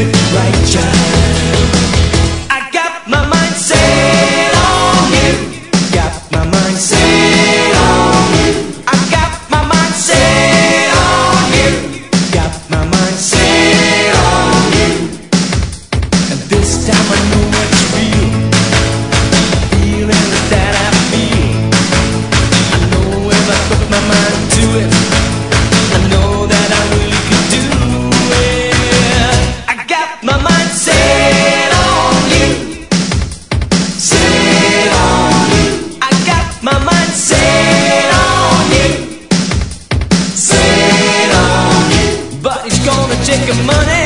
it right, child. I got my mind set on you. Got my mind set on you. I got my mind set on you. Got my mind set on you. And this time I know what's real. Feeling that I feel. I know if I put my mind to it, I know that I really could do it. I got my mind set on you. Set on you. I got my mind set on you. Set on you. But it's gonna take money.